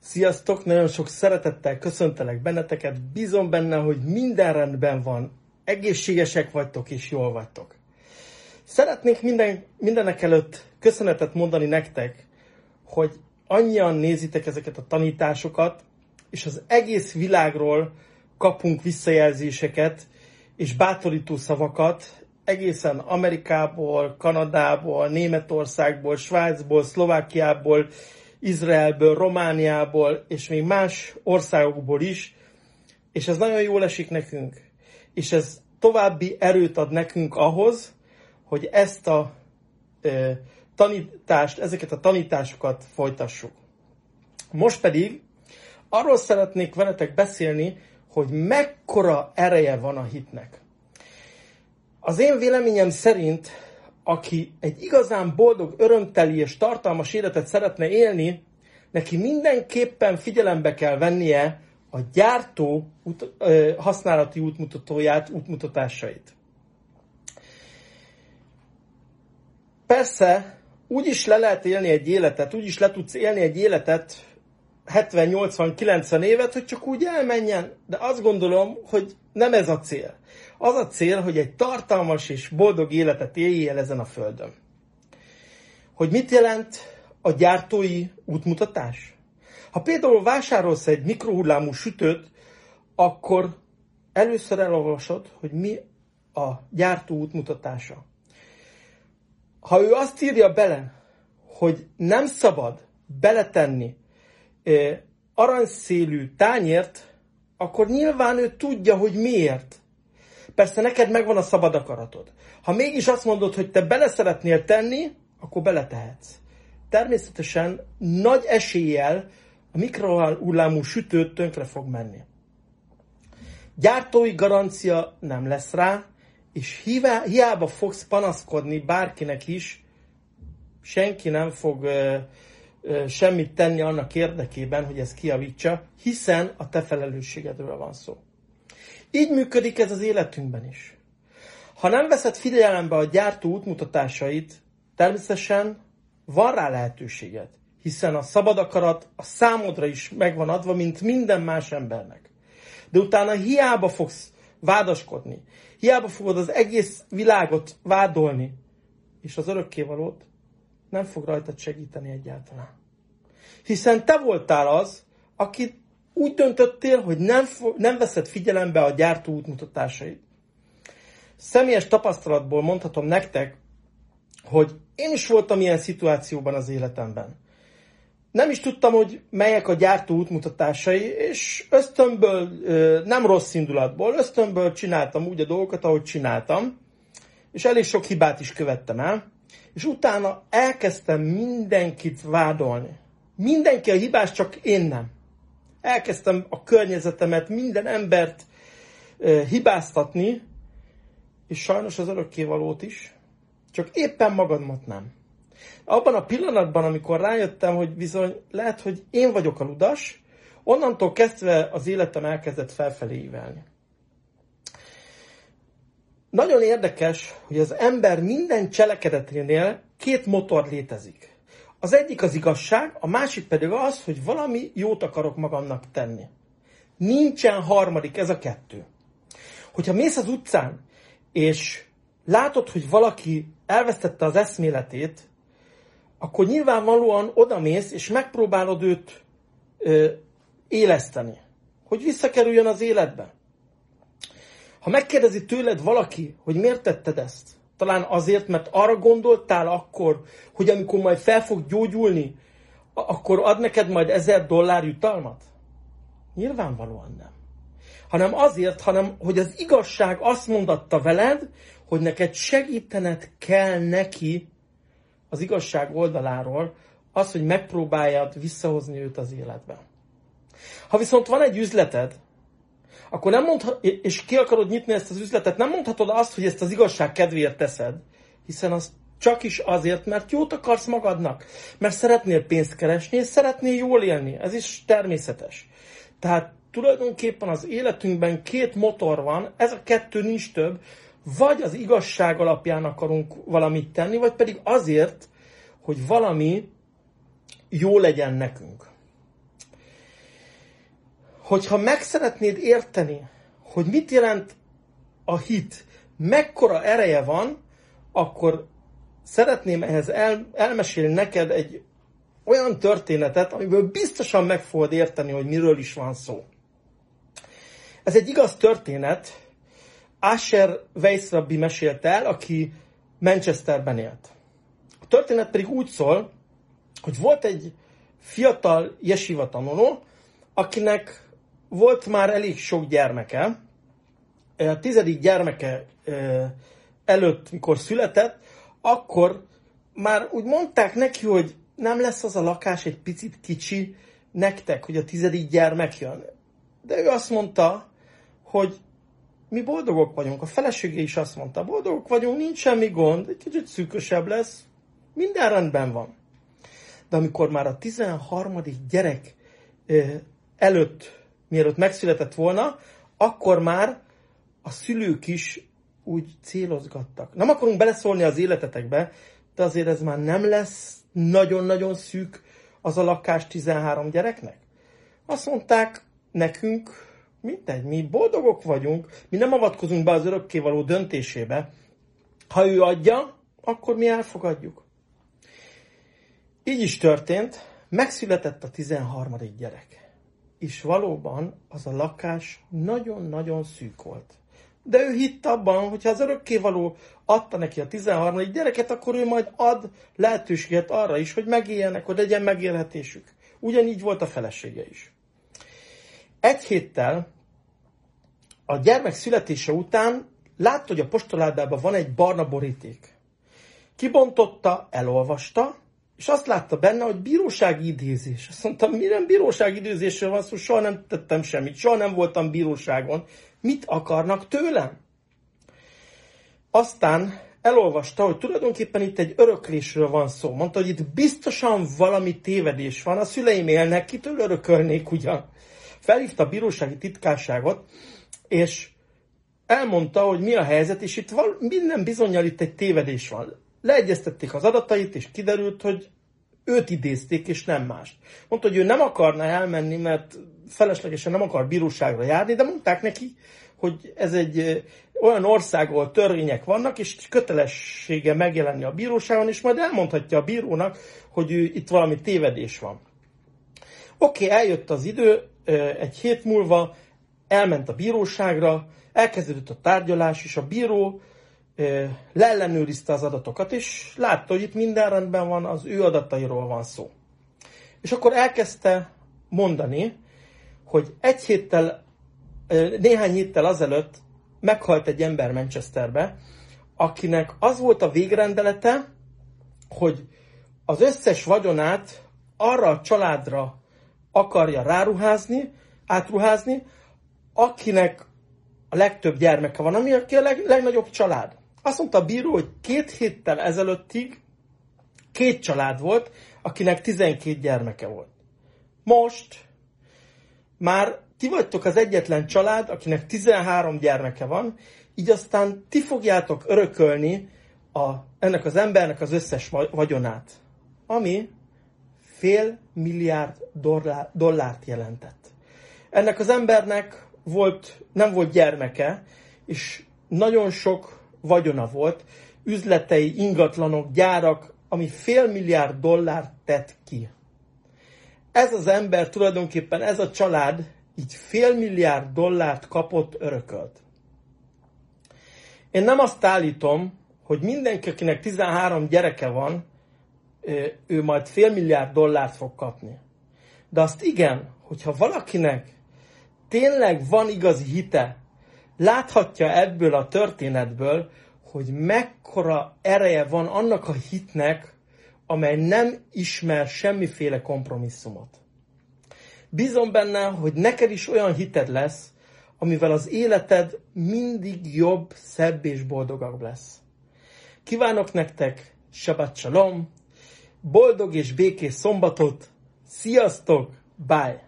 Sziasztok! Nagyon sok szeretettel köszöntelek benneteket. Bízom benne, hogy minden rendben van, egészségesek vagytok és jól vagytok. Szeretnék mindenek előtt köszönetet mondani nektek, hogy annyian nézitek ezeket a tanításokat, és az egész világról kapunk visszajelzéseket és bátorító szavakat, egészen Amerikából, Kanadából, Németországból, Svájcból, Szlovákiából, Izraelből, Romániából, és még más országokból is, és ez nagyon jól esik nekünk. És ez további erőt ad nekünk ahhoz, hogy ezt a tanítást, ezeket a tanításokat folytassuk. Most pedig arról szeretnék veletek beszélni, hogy mekkora ereje van a hitnek. Az én véleményem szerint, aki egy igazán boldog, örömteli és tartalmas életet szeretne élni, neki mindenképpen figyelembe kell vennie a gyártó használati útmutatóját, útmutatásait. Persze, úgy is le lehet élni egy életet, úgy is le tudsz élni egy életet 70-80-90 évet, hogy csak úgy elmenjen, de azt gondolom, hogy nem ez a cél. Az a cél, hogy egy tartalmas és boldog életet éljél ezen a földön. Hogy mit jelent a gyártói útmutatás? Ha például vásárolsz egy mikrohullámú sütőt, akkor először elolvasod, hogy mi a gyártó útmutatása. Ha ő azt írja bele, hogy nem szabad beletenni aranyszélű tányért, akkor nyilván ő tudja, hogy miért. Persze neked megvan a szabad akaratod. Ha mégis azt mondod, hogy te bele szeretnél tenni, akkor beletehetsz. Természetesen nagy eséllyel a mikrohullámú sütő tönkre fog menni. Gyártói garancia nem lesz rá, és hiába fogsz panaszkodni bárkinek is, senki nem fog semmit tenni annak érdekében, hogy ezt kijavítsa, hiszen a te felelősségedről van szó. Így működik ez az életünkben is. Ha nem veszed figyelembe a gyártó útmutatásait, természetesen van rá lehetőséged, hiszen a szabad akarat a számodra is megvan adva, mint minden más embernek. De utána hiába fogsz vádaskodni, hiába fogod az egész világot vádolni, és az örökkévalót nem fog rajtad segíteni egyáltalán. Hiszen te voltál az, aki úgy döntöttél, hogy nem veszed figyelembe a gyártó útmutatásait. Személyes tapasztalatból mondhatom nektek, hogy én is voltam ilyen szituációban az életemben. Nem is tudtam, hogy melyek a gyártó útmutatásai, és ösztönből, nem rossz indulatból, ösztönből csináltam úgy a dolgokat, ahogy csináltam, és elég sok hibát is követtem el, és utána elkezdtem mindenkit vádolni. Mindenki a hibás, csak én nem. Elkezdtem a környezetemet, minden embert hibáztatni, és sajnos az örökkévalót is, csak éppen magamat nem. Abban a pillanatban, amikor rájöttem, hogy bizony lehet, hogy én vagyok a ludas, onnantól kezdve az életem elkezdett felfelé ívelni. Nagyon érdekes, hogy az ember minden cselekedeténél két motor létezik. Az egyik az igazság, a másik pedig az, hogy valami jót akarok magamnak tenni. Nincsen harmadik, ez a kettő. Hogyha mész az utcán, és látod, hogy valaki elvesztette az eszméletét, akkor nyilvánvalóan odamész, és megpróbálod őt éleszteni, hogy visszakerüljön az életbe. Ha megkérdezi tőled valaki, hogy miért tetted ezt, talán azért, mert arra gondoltál akkor, hogy amikor majd fel fog gyógyulni, akkor ad neked majd $1000 jutalmat? Nyilvánvalóan nem. Hanem azért, hogy az igazság azt mondatta veled, hogy neked segítened kell neki az igazság oldaláról, az, hogy megpróbáljad visszahozni őt az életbe. Ha viszont van egy üzleted, akkor nem és ki akarod nyitni ezt az üzletet, nem mondhatod azt, hogy ezt az igazság kedvéért teszed, hiszen az csak is azért, mert jót akarsz magadnak, mert szeretnél pénzt keresni, és szeretnél jól élni. Ez is természetes. Tehát tulajdonképpen az életünkben két motor van, ez a kettő nincs több, vagy az igazság alapján akarunk valamit tenni, vagy pedig azért, hogy valami jó legyen nekünk. hogyha meg szeretnéd érteni, hogy mit jelent a hit, mekkora ereje van, akkor szeretném ehhez elmesélni neked egy olyan történetet, amiből biztosan meg fogod érteni, hogy miről is van szó. Ez egy igaz történet, Asher Weiss rabbi mesélte el, aki Manchesterben élt. A történet pedig úgy szól, hogy volt egy fiatal jesiva tanuló, akinek volt már elég sok gyermeke. A 10. gyermeke előtt, mikor született, akkor már úgy mondták neki, hogy nem lesz az a lakás egy picit kicsi nektek, hogy a 10. gyermek jön. De ő azt mondta, hogy mi boldogok vagyunk. A felesége is azt mondta, boldogok vagyunk, nincs semmi gond, egy kicsit szűkösebb lesz, minden rendben van. De amikor már a 13. gyerek előtt, mielőtt megszületett volna, akkor már a szülők is úgy célozgattak. Nem akarunk beleszólni az életetekbe, de azért ez már nem lesz nagyon-nagyon szűk az a lakás 13 gyereknek. Azt mondták nekünk, mindegy, mi boldogok vagyunk, mi nem avatkozunk be az örökkévaló döntésébe. Ha ő adja, akkor mi elfogadjuk. Így is történt, megszületett a 13. gyerek. És valóban az a lakás nagyon-nagyon szűk volt. De ő hitt abban, hogy ha az örökkévaló adta neki a 13. gyereket, akkor ő majd ad lehetőséget arra is, hogy megéljenek, hogy legyen megélhetésük. Ugyanígy volt a felesége is. Egy héttel a gyermek születése után látta, hogy a postoládában van egy barna boríték. Kibontotta, elolvasta, és azt látta benne, hogy bírósági idézés. Azt mondtam, mire bírósági idézésről van szó, soha nem tettem semmit, soha nem voltam bíróságon. Mit akarnak tőlem? Aztán elolvasta, hogy tulajdonképpen itt egy öröklésről van szó. Mondta, hogy itt biztosan valami tévedés van, a szüleim élnek, kitől örökölnék ugyan. Felhívta a bírósági titkárságot, és elmondta, hogy mi a helyzet, és itt minden bizonnyal itt egy tévedés van. Leegyeztették az adatait, és kiderült, hogy őt idézték, és nem mást. Mondta, hogy ő nem akarna elmenni, mert feleslegesen nem akar bíróságra járni, de mondták neki, hogy ez egy olyan ország, ahol törvények vannak, és kötelessége megjelenni a bíróságon, és majd elmondhatja a bírónak, hogy itt valami tévedés van. Oké, eljött az idő, egy hét múlva elment a bíróságra, elkezdődött a tárgyalás, és a bíró leellenőrizte az adatokat, és látta, hogy itt minden rendben van, az ő adatairól van szó. És akkor elkezdte mondani, hogy néhány héttel azelőtt meghalt egy ember Manchesterbe, akinek az volt a végrendelete, hogy az összes vagyonát arra a családra akarja átruházni, akinek a legtöbb gyermeke van, ami a legnagyobb család. Azt mondta a bíró, hogy 2 héttel ezelőttig 2 család volt, akinek 12 gyermeke volt. Most már ti vagytok az egyetlen család, akinek 13 gyermeke van, így aztán ti fogjátok örökölni ennek az embernek az összes vagyonát, ami $500 milliárd dollárt jelentett. Ennek az embernek nem volt gyermeke, és nagyon sok vagyona volt, üzletei, ingatlanok, gyárak, ami $500 milliárd tett ki. Ez az ember tulajdonképpen, ez a család így $500 milliárd kapott, örökölt. Én nem azt állítom, hogy mindenki, akinek 13 gyereke van, ő majd $500 milliárd fog kapni. De azt igen, hogyha valakinek tényleg van igazi hite, láthatja ebből a történetből, hogy mekkora ereje van annak a hitnek, amely nem ismer semmiféle kompromisszumot. Bízom benne, hogy neked is olyan hited lesz, amivel az életed mindig jobb, szebb és boldogabb lesz. Kívánok nektek Shabbat Shalom, boldog és békés szombatot, sziasztok, bye!